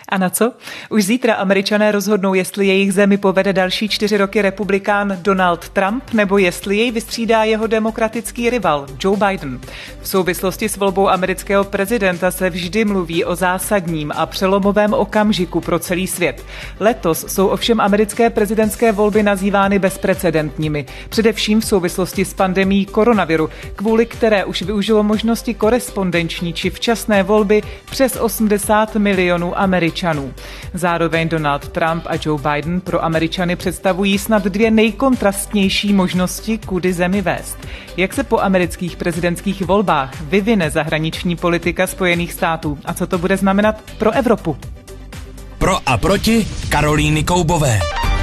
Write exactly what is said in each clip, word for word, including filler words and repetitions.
A na co? Už zítra Američané rozhodnou, jestli jejich zemi povede další čtyři roky republikán Donald Trump, nebo jestli jej vystřídá jeho demokratický rival Joe Biden. V souvislosti s volbou amerického prezidenta se vždy mluví o zásadním a přelomovém okamžiku pro celý svět. Letos jsou ovšem americké prezidentské volby nazývány bezprecedentními, především v souvislosti s pandemií koronaviru, kvůli které už využilo možnosti korespondenční či včasné volby přes osmdesát milionů Američanů. Zároveň Donald Trump a Joe Biden pro Američany představují snad dvě nejkontrastnější možnosti, kudy zemi vést. Jak se po amerických prezidentských volbách vyvine zahraniční politika Spojených států a co to bude znamenat pro Evropu? Pro a proti Karolíny Koubové.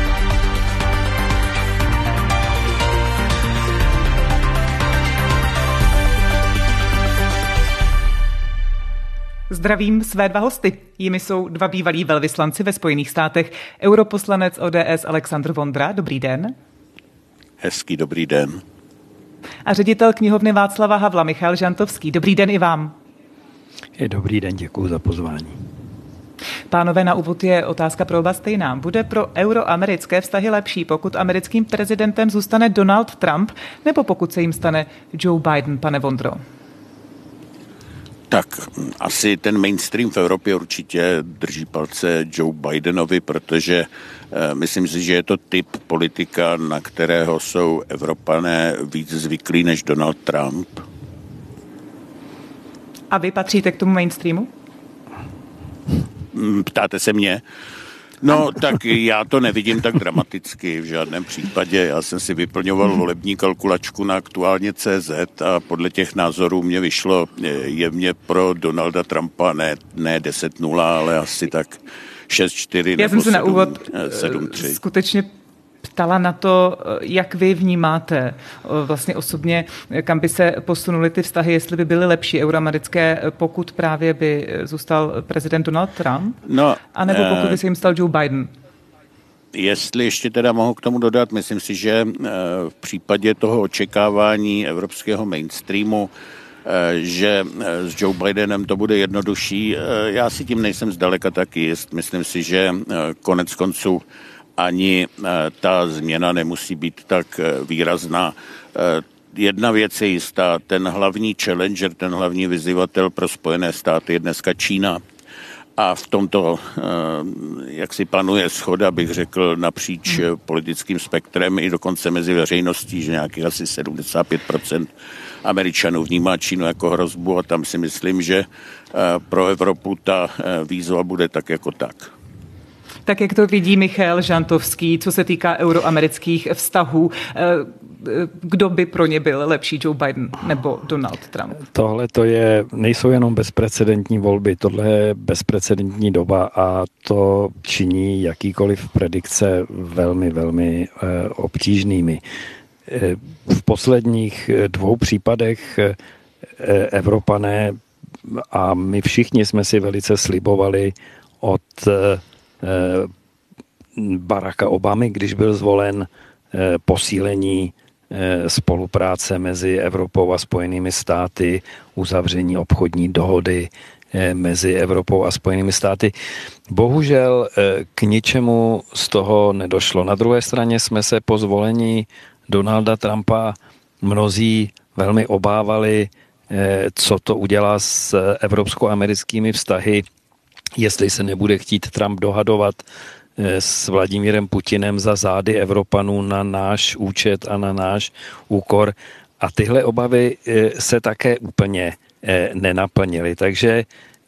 Zdravím své dva hosty. Jimi jsou dva bývalí velvyslanci ve Spojených státech, europoslanec O D S Alexandr Vondra. Dobrý den. Hezký dobrý den. A ředitel knihovny Václava Havla Michal Žantovský. Dobrý den i vám. Dobrý den, děkuji za pozvání. Pánové, na úvod je otázka pro oba stejná. Bude pro euroamerické vztahy lepší, pokud americkým prezidentem zůstane Donald Trump, nebo pokud se jim stane Joe Biden, pane Vondro? Tak asi ten mainstream v Evropě určitě drží palce Joe Bidenovi, protože eh, myslím si, že je to typ politika, na kterého jsou Evropané víc zvyklí než Donald Trump. A vy patříte k tomu mainstreamu? Ptáte se mě? No, tak já to nevidím tak dramaticky v žádném případě. Já jsem si vyplňoval volební kalkulačku na aktuálně C Z a podle těch názorů mě vyšlo jemně pro Donalda Trumpa ne, ne deset nula, ale asi tak šest čtyři Já nebo jsem se na úvod sedm tři. skutečně ptala na to, jak vy vnímáte vlastně osobně, kam by se posunuly ty vztahy, jestli by byly lepší euroamerické, pokud právě by zůstal prezident Donald Trump, no, anebo pokud by se jim stal Joe Biden. Jestli ještě teda mohu k tomu dodat, myslím si, že v případě toho očekávání evropského mainstreamu, že s Joe Bidenem to bude jednodušší, já si tím nejsem zdaleka taky jist. Myslím si, že konec konců ani ta změna nemusí být tak výrazná. Jedna věc je jistá, ten hlavní challenger, ten hlavní vyzývatel pro Spojené státy je dneska Čína. A v tomto, jak si panuje shoda, bych řekl, napříč politickým spektrem i dokonce mezi veřejností, že nějakých asi sedmdesát pět procent Američanů vnímá Čínu jako hrozbu a tam si myslím, že pro Evropu ta výzva bude tak jako tak. Tak jak to vidí Michal Žantovský, co se týká euroamerických vztahů, kdo by pro ně byl lepší, Joe Biden nebo Donald Trump? Tohle to je, nejsou jenom bezprecedentní volby, tohle je bezprecedentní doba a to činí jakýkoliv predikce velmi, velmi eh, obtížnými. Eh, v posledních dvou případech eh, Evropané a my všichni jsme si velice slibovali od eh, Baracka Obamy, když byl zvolen, posílení spolupráce mezi Evropou a Spojenými státy, uzavření obchodní dohody mezi Evropou a Spojenými státy. Bohužel k ničemu z toho nedošlo. Na druhé straně jsme se po zvolení Donalda Trumpa mnozí velmi obávali, co to udělá s evropsko-americkými vztahy, jestli se nebude chtít Trump dohadovat s Vladimírem Putinem za zády Evropanů na náš účet a na náš úkor. A tyhle obavy se také úplně nenaplnily. Takže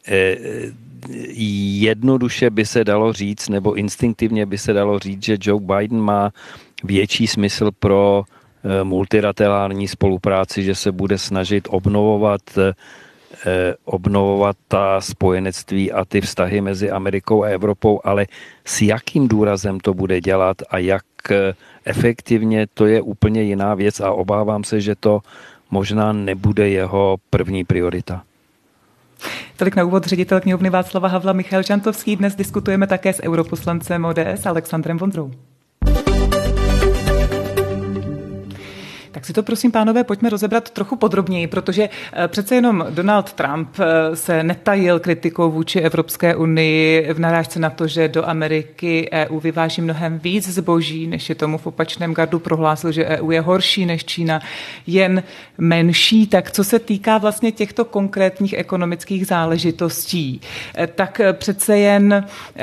jednoduše by se dalo říct, nebo instinktivně by se dalo říct, že Joe Biden má větší smysl pro multilaterální spolupráci, že se bude snažit obnovovat obnovovat ta spojenectví a ty vztahy mezi Amerikou a Evropou, ale s jakým důrazem to bude dělat a jak efektivně, to je úplně jiná věc a obávám se, že to možná nebude jeho první priorita. Tolik na úvod ředitel knihovny Václava Havla Michal Žantovský. Dnes diskutujeme také s europoslancem O D S Alexandrem Vondrou. Tak si to prosím, pánové, pojďme rozebrat trochu podrobněji, protože přece jenom Donald Trump se netajil kritikou vůči Evropské unii v narážce na to, že do Ameriky E U vyváží mnohem víc zboží, než je tomu v opačném gardu. Prohlásil, že E U je horší než Čína, jen menší. Tak co se týká vlastně těchto konkrétních ekonomických záležitostí, tak přece jen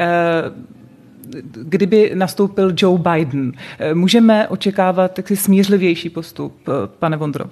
kdyby nastoupil Joe Biden, můžeme očekávat taky smířlivější postup, pane Vondro?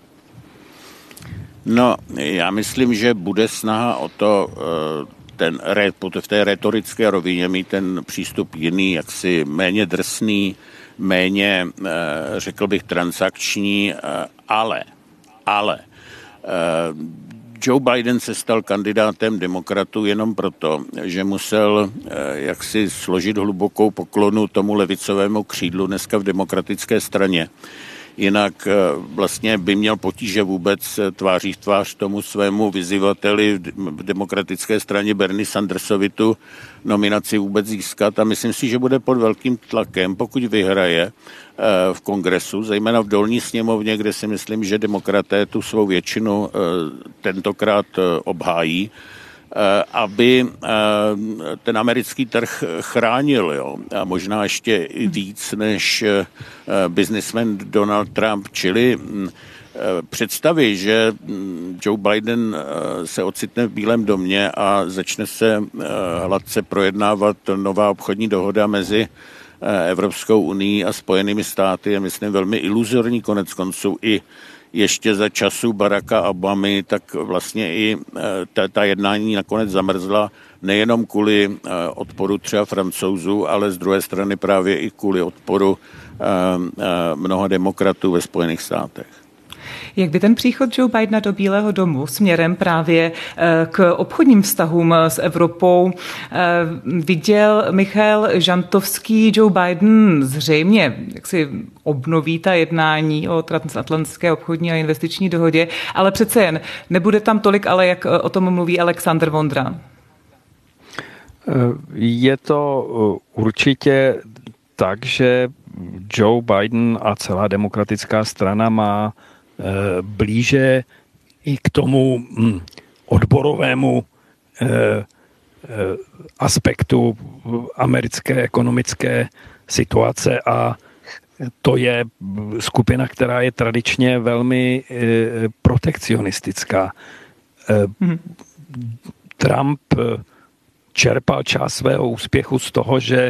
No, já myslím, že bude snaha o to ten, v té retorické rovině mít ten přístup jiný, jaksi méně drsný, méně, řekl bych, transakční, ale, ale Joe Biden se stal kandidátem demokratů jenom proto, že musel jaksi složit hlubokou poklonu tomu levicovému křídlu dneska v demokratické straně. Jinak vlastně by měl potíže vůbec tváří v tvář tomu svému vyzývateli v demokratické straně Bernie Sandersovi tu nominaci vůbec získat a myslím si, že bude pod velkým tlakem, pokud vyhraje v kongresu, zejména v dolní sněmovně, kde si myslím, že demokraté tu svou většinu tentokrát obhájí, aby ten americký trh chránil, jo? A možná ještě i víc než businessman Donald Trump, čili představy, že Joe Biden se ocitne v Bílém domě a začne se hladce projednávat nová obchodní dohoda mezi Evropskou unii a Spojenými státy, je myslím velmi iluzorní, konec konců i ještě za času Baracka Obamy, tak vlastně i ta, ta jednání nakonec zamrzla nejenom kvůli odporu třeba Francouzů, ale z druhé strany právě i kvůli odporu mnoha demokratů ve Spojených státech. Jak by ten příchod Joe Bidena do Bílého domu směrem právě k obchodním vztahům s Evropou viděl Michal Žantovský? Joe Biden zřejmě jak si obnoví ta jednání o transatlantské obchodní a investiční dohodě, ale přece jen nebude tam tolik, ale jak o tom mluví Alexander Vondra. Je to určitě tak, že Joe Biden a celá demokratická strana má blíže i k tomu odborovému aspektu americké ekonomické situace a to je skupina, která je tradičně velmi protekcionistická. Hmm. Trump čerpal část svého úspěchu z toho, že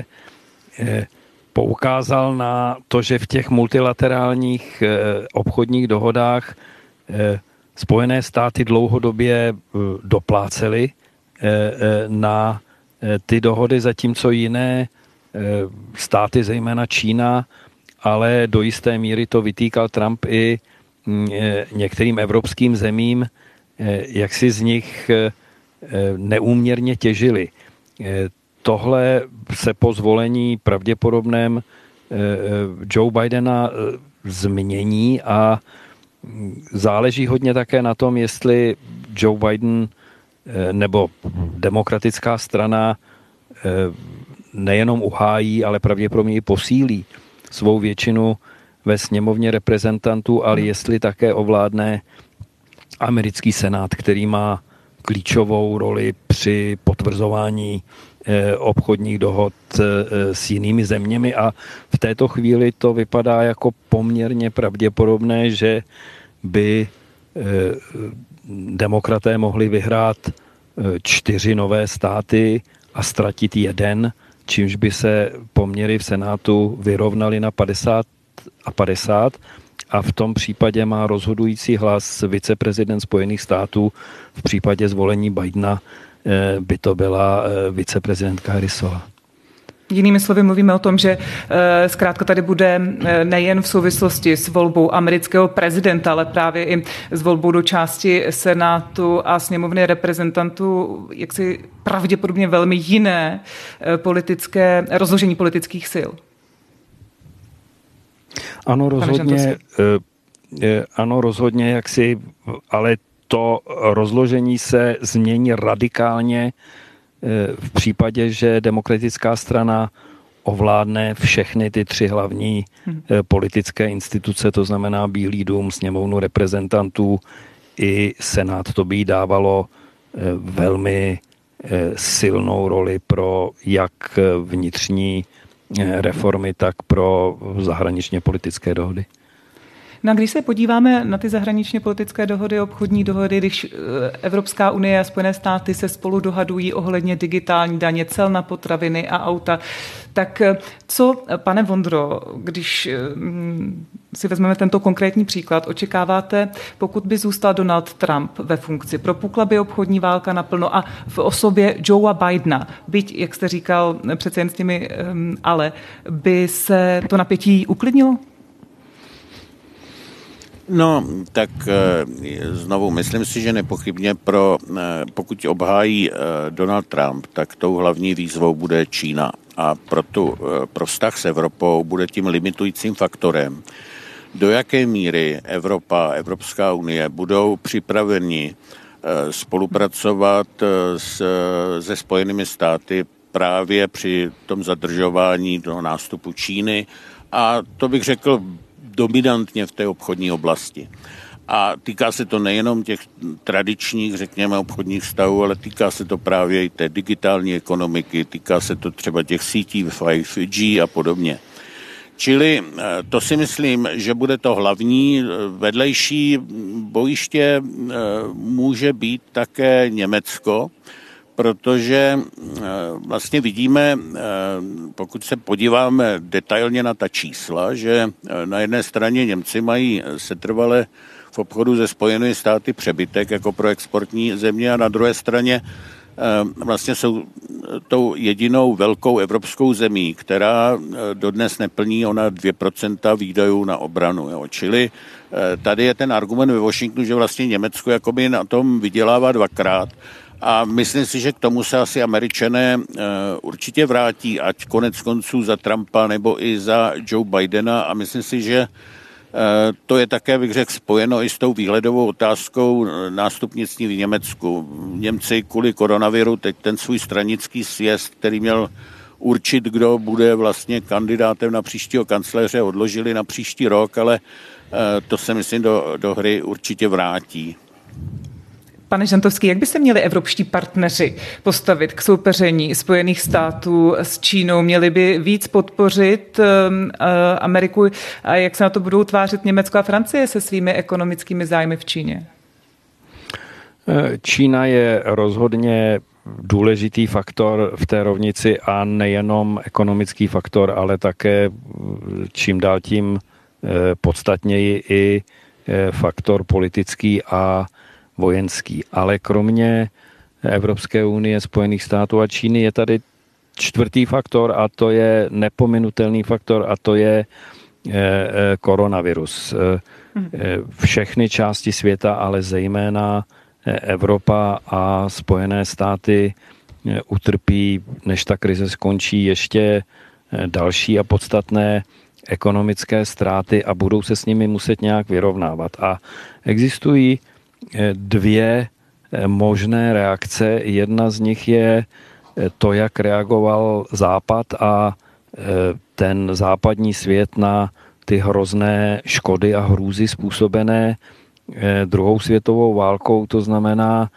poukázal na to, že v těch multilaterálních eh, obchodních dohodách eh, Spojené státy dlouhodobě eh, doplácely eh, eh, na eh, ty dohody, zatímco jiné eh, státy, zejména Čína, ale do jisté míry to vytýkal Trump i eh, některým evropským zemím, eh, jak si z nich eh, neúměrně těžili. Eh, Tohle se po zvolení pravděpodobném Joe Bidena změní a záleží hodně také na tom, jestli Joe Biden nebo demokratická strana nejenom uhájí, ale pravděpodobně i posílí svou většinu ve sněmovně reprezentantů, ale jestli také ovládne americký senát, který má klíčovou roli při potvrzování obchodních dohod s jinými zeměmi a v této chvíli to vypadá jako poměrně pravděpodobné, že by demokraté mohli vyhrát čtyři nové státy a ztratit jeden, čímž by se poměry v Senátu vyrovnaly na padesát a padesát a v tom případě má rozhodující hlas viceprezident Spojených států. V případě zvolení Bidena by to byla viceprezidentka Harrisová. Jinými slovy mluvíme o tom, že zkrátka tady bude nejen v souvislosti s volbou amerického prezidenta, ale právě i s volbou do části Senátu a sněmovny reprezentantů jaksi pravděpodobně velmi jiné politické rozložení politických sil. Ano, rozhodně, ano, rozhodně, jaksi, ale to rozložení se změní radikálně v případě, že demokratická strana ovládne všechny ty tři hlavní hmm. politické instituce, to znamená Bílý dům, sněmovnu reprezentantů i Senát. To by jí dávalo velmi silnou roli pro jak vnitřní reformy, tak pro zahraničně politické dohody. No a když se podíváme na ty zahraničně politické dohody, obchodní dohody, když Evropská unie a Spojené státy se spolu dohadují ohledně digitální daně, cel na potraviny a auta, tak co, pane Vondro, když si vezmeme tento konkrétní příklad, očekáváte, pokud by zůstal Donald Trump ve funkci, propukla by obchodní válka naplno a v osobě Joea Bidena, byť, jak jste říkal, přece jen s těmi ale, by se to napětí uklidnilo? No, tak znovu, myslím si, že nepochybně pro, pokud obhájí Donald Trump, tak tou hlavní výzvou bude Čína. A pro, tu, pro vztah s Evropou bude tím limitujícím faktorem, do jaké míry Evropa, Evropská unie budou připraveni spolupracovat s, se Spojenými státy právě při tom zadržování do nástupu Číny. A to bych řekl dominantně v té obchodní oblasti. A týká se to nejenom těch tradičních, řekněme, obchodních vztahů, ale týká se to právě i té digitální ekonomiky, týká se to třeba těch sítí pět G a podobně. Čili to si myslím, že bude to hlavní. Vedlejší bojiště může být také Německo, protože vlastně vidíme, pokud se podíváme detailně na ta čísla, že na jedné straně Němci mají setrvale v obchodu se Spojenými státy přebytek jako pro exportní země a na druhé straně vlastně jsou tou jedinou velkou evropskou zemí, která dodnes neplní ona dvě procenta výdajů na obranu. Jo. Čili tady je ten argument ve Washingtonu, že vlastně Německo jakoby na tom vydělává dvakrát. A myslím si, že k tomu se asi Američané uh, určitě vrátí, ať konec konců za Trumpa nebo i za Joe Bidena. A myslím si, že uh, to je také, bych řekl, spojeno i s tou výhledovou otázkou nástupnictví v Německu. Němci kvůli koronaviru teď ten svůj stranický sjezd, který měl určit, kdo bude vlastně kandidátem na příštího kancléře, odložili na příští rok, ale uh, to se myslím do, do hry určitě vrátí. Pane Žantovský, jak by se měli evropští partneři postavit k soupeření Spojených států s Čínou? Měli by víc podpořit Ameriku a jak se na to budou tvářit Německo a Francie se svými ekonomickými zájmy v Číně? Čína je rozhodně důležitý faktor v té rovnici a nejenom ekonomický faktor, ale také čím dál tím podstatněji i faktor politický a vojenský. Ale kromě Evropské unie, Spojených států a Číny je tady čtvrtý faktor a to je nepominutelný faktor a to je koronavirus. Všechny části světa, ale zejména Evropa a Spojené státy utrpí, než ta krize skončí, ještě další a podstatné ekonomické ztráty a budou se s nimi muset nějak vyrovnávat. A existují dvě možné reakce. Jedna z nich je to, jak reagoval Západ a ten západní svět na ty hrozné škody a hrůzy způsobené druhou světovou válkou. To znamená,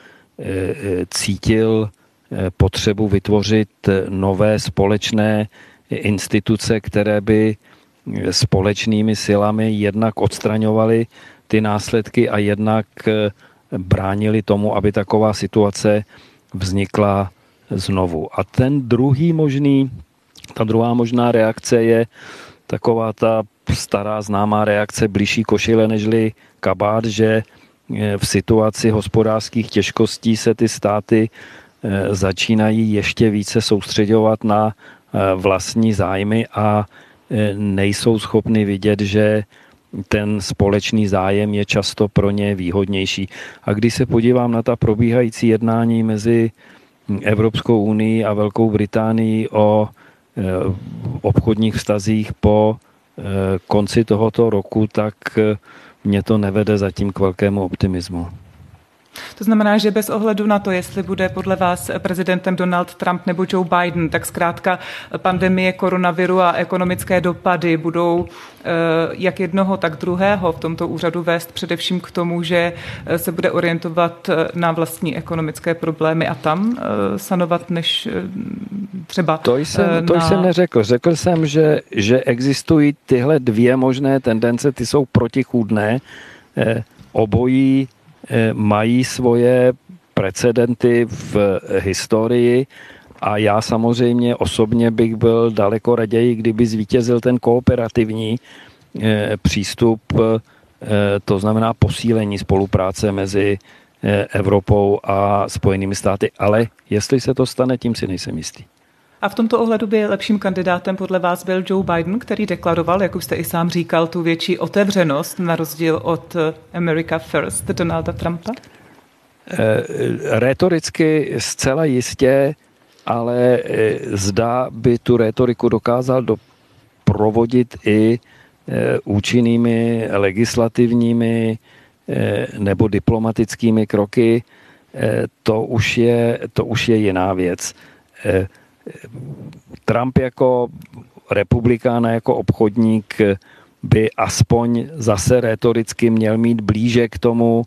cítil potřebu vytvořit nové společné instituce, které by společnými silami jednak odstraňovaly ty následky a jednak bránili tomu, aby taková situace vznikla znovu. A ten druhý možný, ta druhá možná reakce je taková ta stará známá reakce blížší košile nežli kabát, že v situaci hospodářských těžkostí se ty státy začínají ještě více soustředovat na vlastní zájmy a nejsou schopny vidět, že ten společný zájem je často pro ně výhodnější. A když se podívám na ta probíhající jednání mezi Evropskou unii a Velkou Británií o obchodních vztazích po konci tohoto roku, tak mě to nevede zatím k velkému optimismu. To znamená, že bez ohledu na to, jestli bude podle vás prezidentem Donald Trump nebo Joe Biden, tak zkrátka pandemie koronaviru a ekonomické dopady budou jak jednoho, tak druhého v tomto úřadu vést především k tomu, že se bude orientovat na vlastní ekonomické problémy a tam sanovat, než třeba To jsem, to na... jsem neřekl. Řekl jsem, že, že existují tyhle dvě možné tendence, ty jsou protichůdné. Obojí mají svoje precedenty v historii a já samozřejmě osobně bych byl daleko raději, kdyby zvítězil ten kooperativní přístup, to znamená posílení spolupráce mezi Evropou a Spojenými státy, ale jestli se to stane, tím si nejsem jistý. A v tomto ohledu by lepším kandidátem podle vás byl Joe Biden, který deklaroval, jak už jste i sám říkal, tu větší otevřenost na rozdíl od America First Donalda Trumpa? Rétoricky zcela jistě, ale zdá by tu rétoriku dokázal doprovodit i účinnými legislativními nebo diplomatickými kroky, to už je, to už je jiná věc. Trump jako republikán a jako obchodník by aspoň zase rétoricky měl mít blíže k tomu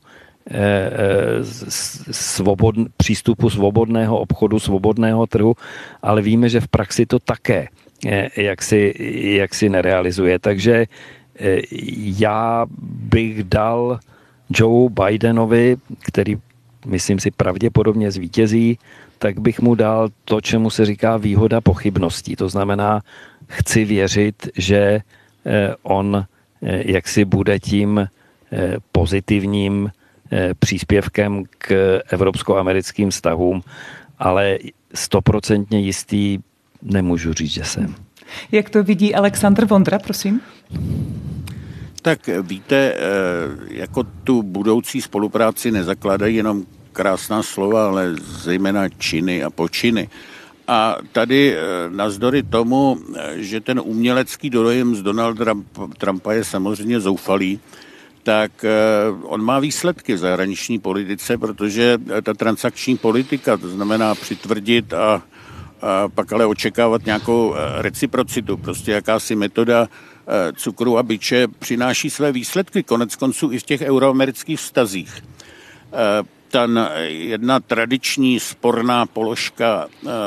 svobod, přístupu svobodného obchodu, svobodného trhu, ale víme, že v praxi to také jak si, jak si nerealizuje. Takže já bych dal Joe Bidenovi, který myslím si pravděpodobně zvítězí, tak bych mu dal to, čemu se říká výhoda pochybností. To znamená, chci věřit, že on jaksi bude tím pozitivním příspěvkem k evropsko-americkým vztahům, ale stoprocentně jistý nemůžu říct, že jsem. Jak to vidí Alexandr Vondra, prosím? Tak víte, jako tu budoucí spolupráci nezakládají jenom krásná slova, ale zejména činy a počiny. A tady navzdory tomu, že ten umělecký dojem z Donalda Trumpa je samozřejmě zoufalý, tak on má výsledky v zahraniční politice, protože ta transakční politika, to znamená přitvrdit a, a pak ale očekávat nějakou reciprocitu, prostě jakási metoda cukru a biče přináší své výsledky, konec konců i v těch euroamerických vztazích. Ten jedna tradiční sporná položka,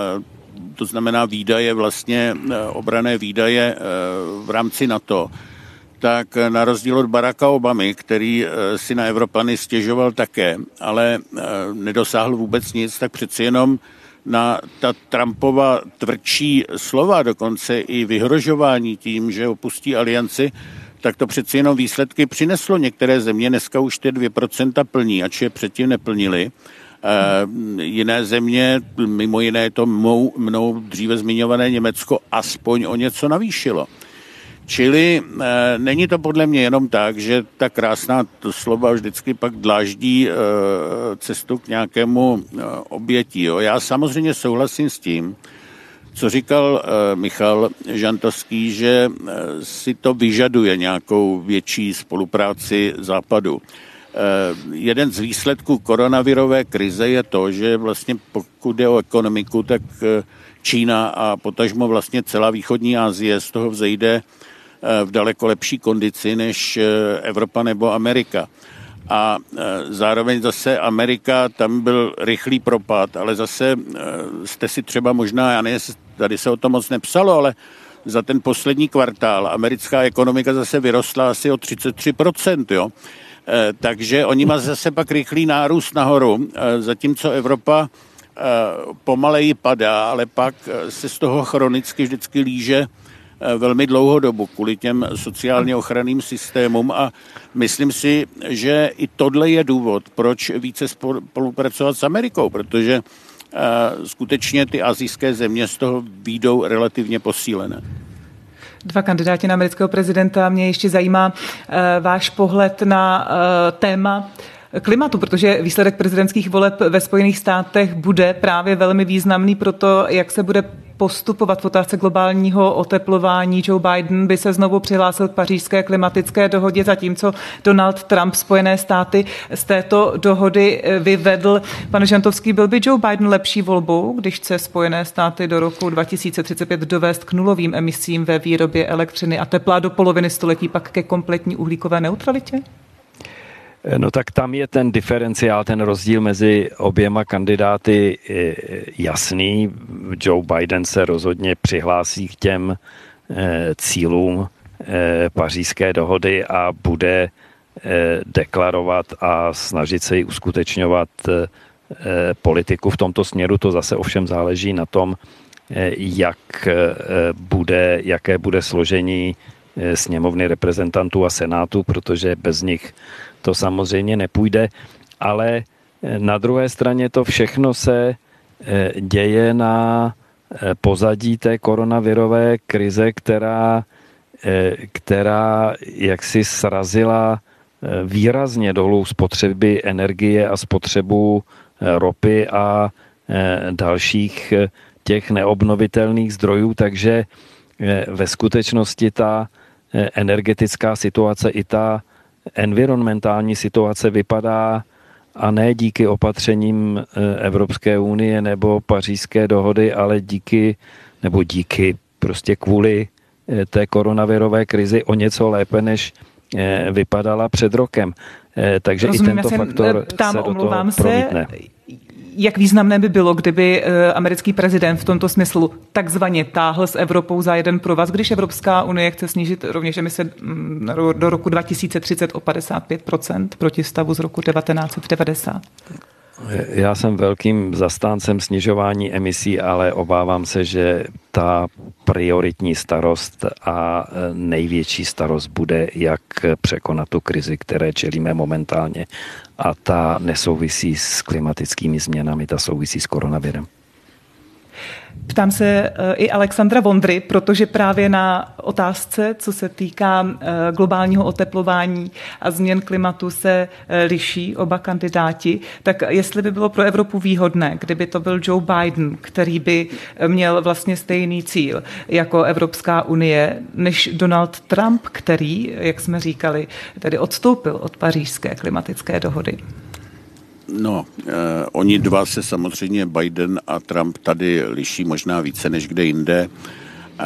to znamená výdaje, vlastně obranné výdaje v rámci NATO, tak na rozdíl od Baracka Obamy, který si na Evropany stěžoval také, ale nedosáhl vůbec nic, tak přeci jenom na ta Trumpova tvrdší slova, dokonce i vyhrožování tím, že opustí alianci, tak to přeci jenom výsledky přineslo. Některé země dneska už ty dvě procenta plní, ač je předtím neplnili. E, jiné země, mimo jiné to mou, mnou dříve zmiňované Německo, aspoň o něco navýšilo. Čili e, není to podle mě jenom tak, že ta krásná slova vždycky pak dláždí e, cestu k nějakému e, obětí. Jo. Já samozřejmě souhlasím s tím, co říkal e, Michal Žantovský, že e, si to vyžaduje nějakou větší spolupráci Západu. E, jeden z výsledků koronavirové krize je to, že vlastně pokud jde o ekonomiku, tak e, Čína a potažmo vlastně celá východní Asie z toho vzejde v daleko lepší kondici než Evropa nebo Amerika. A zároveň zase Amerika, tam byl rychlý propad, ale zase jste si třeba možná, já nevím, tady se o tom moc nepsalo, ale za ten poslední kvartál americká ekonomika zase vyrostla asi o třicet tři procent, jo. Takže oni mají zase pak rychlý nárůst nahoru, zatímco Evropa pomaleji padá, ale pak se z toho chronicky vždycky líže velmi dlouhou dobu kvůli těm sociálně ochranným systémům a myslím si, že i tohle je důvod, proč více spolupracovat s Amerikou, protože uh, skutečně ty asijské země z toho výjdou relativně posílené. Dva kandidáti na amerického prezidenta. Mě ještě zajímá uh, váš pohled na uh, téma klimatu, protože výsledek prezidentských voleb ve Spojených státech bude právě velmi významný pro to, jak se bude postupovat v otázce globálního oteplování. Joe Biden by se znovu přihlásil k pařížské klimatické dohodě, zatímco Donald Trump Spojené státy z této dohody vyvedl. Pane Žantovský, byl by Joe Biden lepší volbou, když chce Spojené státy do roku dva tisíce třicet pět dovést k nulovým emisím ve výrobě elektřiny a tepla, do poloviny století pak ke kompletní uhlíkové neutralitě? No tak tam je ten diferenciál, ten rozdíl mezi oběma kandidáty jasný. Joe Biden se rozhodně přihlásí k těm cílům pařížské dohody a bude deklarovat a snažit se ji uskutečňovat politiku v tomto směru. To zase ovšem záleží na tom, jak bude, jaké bude složení sněmovny reprezentantů a senátu, protože bez nich to samozřejmě nepůjde, ale na druhé straně to všechno se děje na pozadí té koronavirové krize, která, která jaksi srazila výrazně dolů spotřeby energie a spotřebu ropy a dalších těch neobnovitelných zdrojů, takže ve skutečnosti ta energetická situace i ta environmentální situace vypadá, a ne díky opatřením Evropské unie nebo pařížské dohody, ale díky, nebo díky prostě kvůli té koronavirové krizi o něco lépe, než vypadala před rokem. Takže Rozumím, i tento faktor ptám, se do omlouvám toho promítne. Se, jak významné by bylo, kdyby americký prezident v tomto smyslu takzvaně táhl s Evropou za jeden provaz, když Evropská unie chce snížit rovněž emise do roku dva tisíce třicet o padesát pět procent proti stavu z roku devatenáct set devadesát? Já jsem velkým zastáncem snižování emisí, ale obávám se, že ta prioritní starost a největší starost bude, jak překonat tu krizi, které čelíme momentálně. A ta nesouvisí s klimatickými změnami, ta souvisí s koronavirem. Ptám se i Alexandra Vondry, protože právě na otázce, co se týká globálního oteplování a změn klimatu, se liší oba kandidáti. Tak jestli by bylo pro Evropu výhodné, kdyby to byl Joe Biden, který by měl vlastně stejný cíl jako Evropská unie, než Donald Trump, který, jak jsme říkali, tedy odstoupil od pařížské klimatické dohody. No, eh, oni dva se samozřejmě, Biden a Trump, tady liší možná více než kde jinde, eh,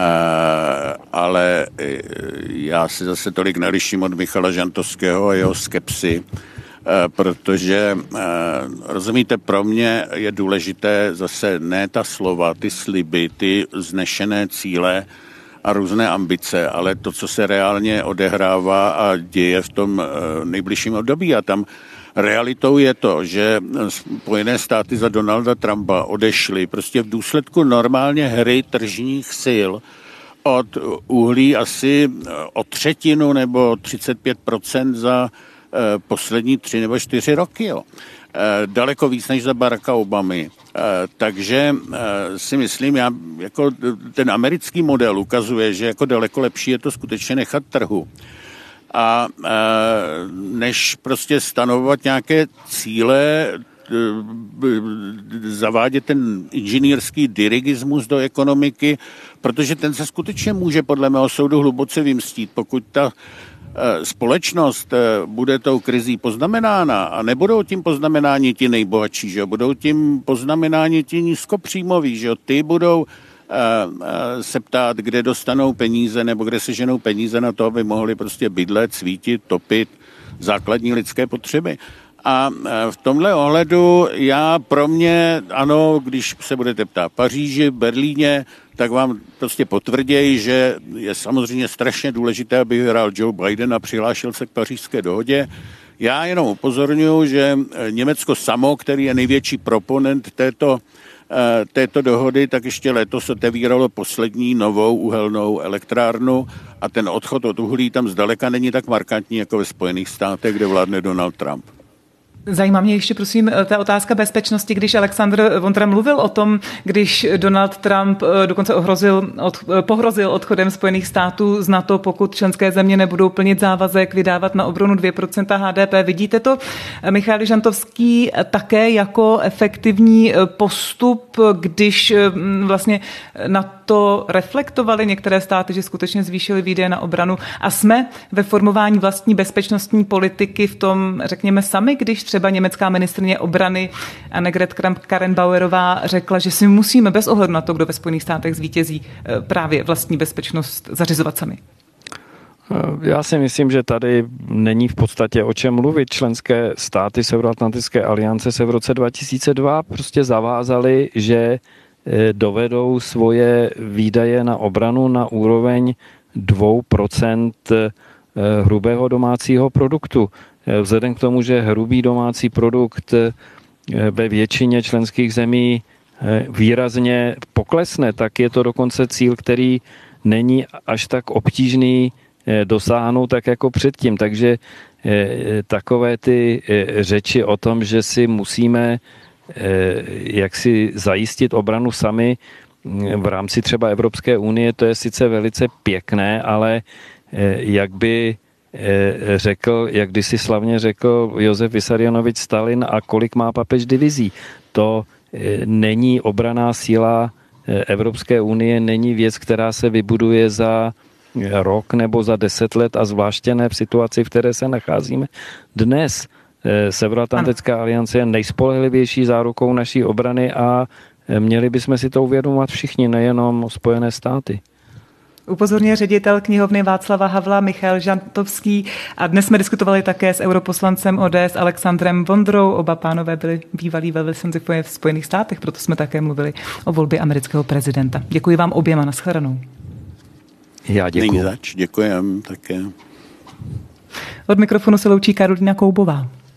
ale eh, já se zase tolik neliším od Michala Žantovského a jeho skepsy, eh, protože, eh, rozumíte, pro mě je důležité zase ne ta slova, ty sliby, ty vznešené cíle a různé ambice, ale to, co se reálně odehrává a děje v tom eh, nejbližším období. A tam realitou je to, že Spojené státy za Donalda Trumpa odešly prostě v důsledku normálně hry tržních sil od uhlí asi o třetinu nebo třicet pět procent za eh, poslední tři nebo čtyři roky. Jo. Eh, daleko víc než za Baracka Obamy. Eh, takže eh, si myslím, já, jako ten americký model ukazuje, že jako daleko lepší je to skutečně nechat trhu. A e, než prostě stanovovat nějaké cíle, e, zavádět ten inženýrský dirigismus do ekonomiky, protože ten se skutečně může podle mého soudu hluboce vymstít, pokud ta e, společnost e, bude tou krizí poznamenána a nebudou tím poznamenáni ti nejbohatší, že jo? Budou tím poznamenáni ti nízkopříjmoví, že jo? Ty budou se ptát, kde dostanou peníze nebo kde se ženou peníze na to, aby mohli prostě bydlet, svítit, topit, základní lidské potřeby. A v tomhle ohledu já pro mě, ano, když se budete ptát Paříži, Berlíně, tak vám prostě potvrději, že je samozřejmě strašně důležité, aby vyhrál Joe Biden a přihlášel se k pařížské dohodě. Já jenom upozorňuji, že Německo samo, který je největší proponent této této dohody, tak ještě letos otevíralo poslední novou uhelnou elektrárnu a ten odchod od uhlí tam zdaleka není tak markantní jako ve Spojených státech, kde vládne Donald Trump. Zajímá mě ještě, prosím, ta otázka bezpečnosti, když Alexandr Vondra mluvil o tom, když Donald Trump dokonce ohrozil, od, pohrozil odchodem Spojených států z NATO, pokud členské země nebudou plnit závazek vydávat na obranu dvě procenta H D P. Vidíte to, Michail Žantovský, také jako efektivní postup, když vlastně na to reflektovaly některé státy, že skutečně zvýšily výdaje na obranu a jsme ve formování vlastní bezpečnostní politiky v tom, řekněme, sami, když třeba německá ministryně obrany Annegret Kramp-Karrenbauerová řekla, že si musíme bez ohledu na to, kdo ve Spojených státech zvítězí, právě vlastní bezpečnost zařizovat sami. Já si myslím, že tady není v podstatě o čem mluvit. Členské státy Severoatlantické aliance se v roce dva tisíce dva prostě zavázaly, že dovedou svoje výdaje na obranu na úroveň dvě procenta hrubého domácího produktu. Vzhledem k tomu, že hrubý domácí produkt ve většině členských zemí výrazně poklesne, tak je to dokonce cíl, který není až tak obtížný dosáhnout tak jako předtím. Takže takové ty řeči o tom, že si musíme jak si zajistit obranu sami v rámci třeba Evropské unie, to je sice velice pěkné, ale jak by řekl, jak kdysi slavně řekl Josef Vissarionovič Stalin, a kolik má papež divizí. To není obranná síla Evropské unie, není věc, která se vybuduje za rok nebo za deset let a zvláště ne v situaci, v které se nacházíme dnes. Severoatlantická aliance je nejspolehlivější zárukou naší obrany a měli bychom si to uvědomovat všichni, nejenom Spojené státy. Upozorňuje ředitel knihovny Václava Havla Michail Žantovský a dnes jsme diskutovali také s europoslancem O D S Alexandrem Vondrou. Oba pánové byli bývalí velvyslanci v Spojených státech, proto jsme také mluvili o volbě amerického prezidenta. Děkuji vám oběma, nashledanou. Já děkuji. Není zač, děkujem také. Od mikrofonu se loučí Karolína Koubová.